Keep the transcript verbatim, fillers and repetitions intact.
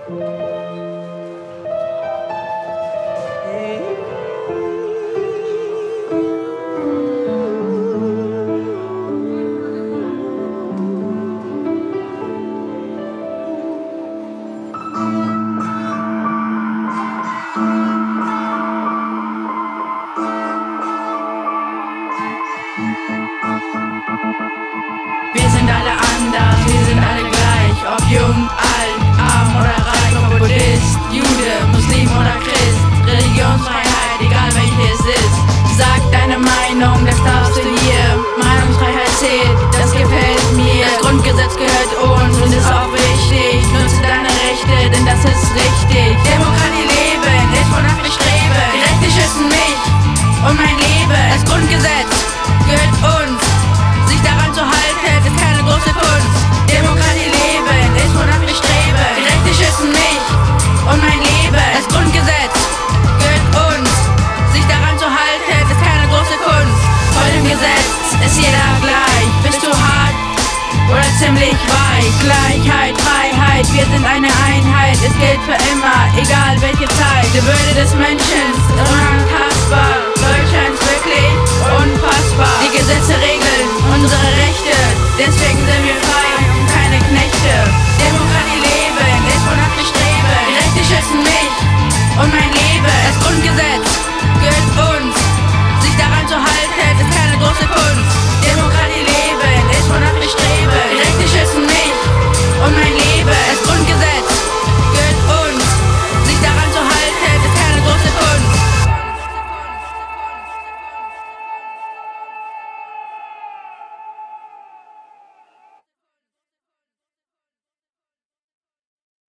Wir sind alle anders, wir sind alle gleich. Ob jung, alt, arm oder reich, ob Buddhist, Jude, Muslim oder Christ. Religionsfreiheit, egal welche es ist. Sag deine Meinung, das darfst du hier. Meinungsfreiheit zählt, das gefällt mir. Das Grundgesetz gehört uns und ist auch wichtig. Nutze deine Rechte, denn das ist richtig. Demokratie leben, ist wonach ich strebe. Die Rechte schützen mich und mein Leben. Das Grundgesetz gehört uns. Sich daran zu halten, ist keine große Kunst. Demokratie leben, ist wonach ich strebe. Die Rechte schützen mich und mein Leben. Das Grundgesetz gehört uns. Sich daran zu halten, ist keine große Kunst. Vor dem Gesetz ist jeder gleich. Bist du hart oder ziemlich weich? Gleichheit, Freiheit, wir sind eine Einheit. Es gilt für immer, egal welche Zeit. Die Würde des Menschen ist unantastbar. Deutschland ist wirklich unfassbar. Die Gesetze regeln unsere Rechte, deswegen sind wir frei und keine Knechte. Demokratie leben, ist wonach ich strebe. Die Rechte schützen mich und mein Leben. Das Grundgesetz gehört uns. Sich daran zu halten,